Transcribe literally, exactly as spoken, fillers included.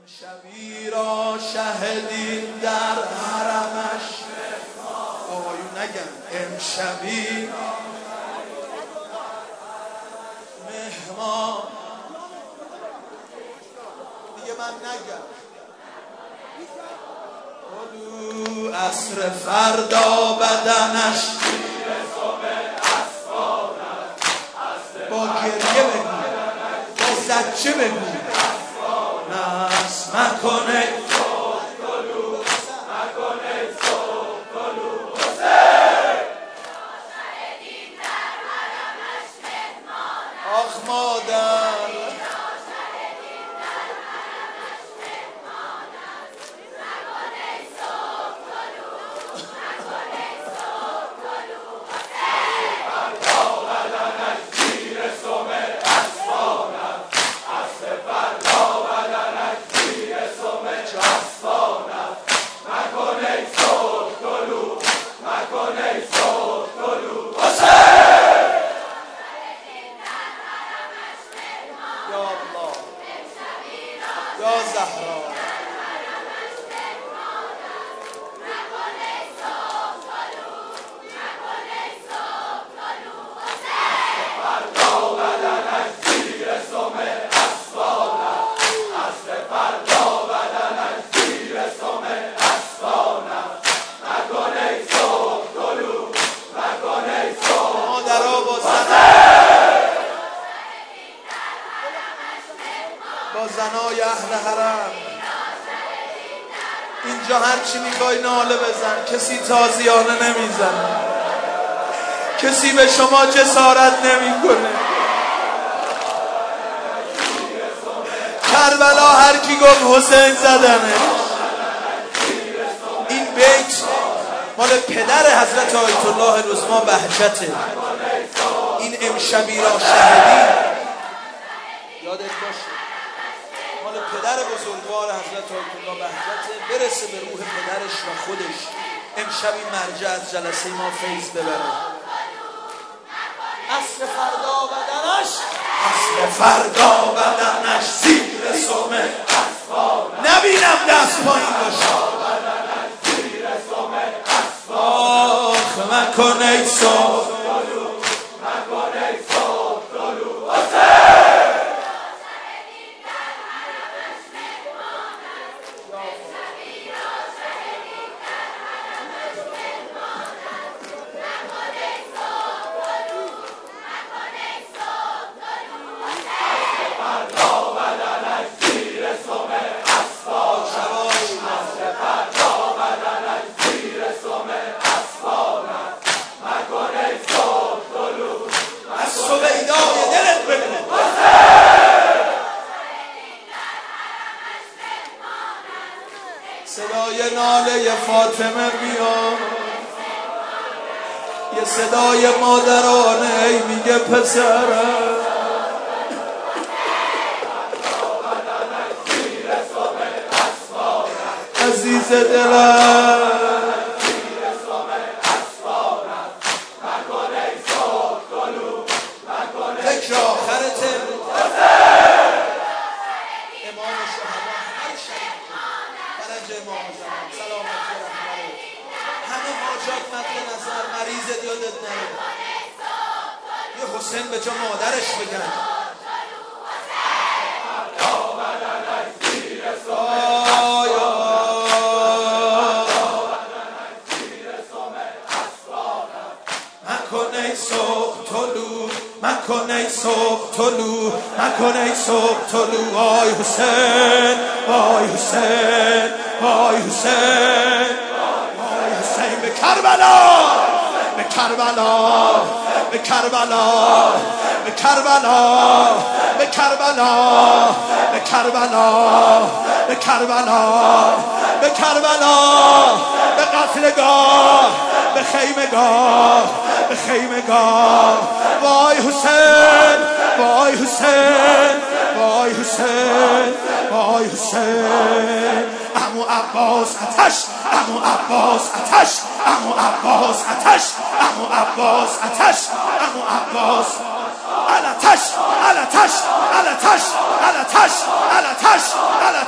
امشبی را شهدیم در حرمش. آقایون نگن امشبی مهمان. دیگه من نگم. قلو عصر فردا بدنش با گریه بگو، با زجه بگو، ناس مکنه گلو مکنه گلو حسین. شهدیم در حرمش مهمان. آخ مادر زنای اهل حرم اینجا هرچی میخوای ناله بزن، کسی تازیانه نمیزنه، کسی به شما جسارت نمیکنه. کربلا هر کی گفت حسین زدنه. این بیت مال پدر حضرت آیت الله العظمی بهجته. این امشبی را شهدی یادت باشه مال پدر بزرگوار حضرت آیت الله بهجته، برسه به روح پدرش و خودش. امشبی مرجع از جلسه ما فیض ببره. عصر فردا بدنش عصر فردا بدنش زیر سومه نبینم دست پایین باشه. آخ مکن ای صبح مکن ای صبح طلوع حسین. صدای ناله فاطمه میاد، یه صدای مادرانه ای میگه پسرم عزیز دلم فکر آخرته. امام شهدا امام زمان سلامتی رحمه همه حاجات مد نظر، مریض یادت نره. یه حسین به جا مادرش بگن. مکن ای صبح طلوع مکن ای صبح طلوع مکن ای صبح طلوع. آی حسین آی حسین آی حسین آی حسین به کربلا به کربلا به کربلا به کربلا به کربلا به کربلا به کربلا به کربلا به قتلگاه به خیمگاه به خیمگاه. وای حسین وای حسین وای حسین وای حسین. عمو عباس آتش عمو عباس آتش عمو عباس آتش عمو عباس آتش عمو عباس علتش علتش علتش علتش علتش علتش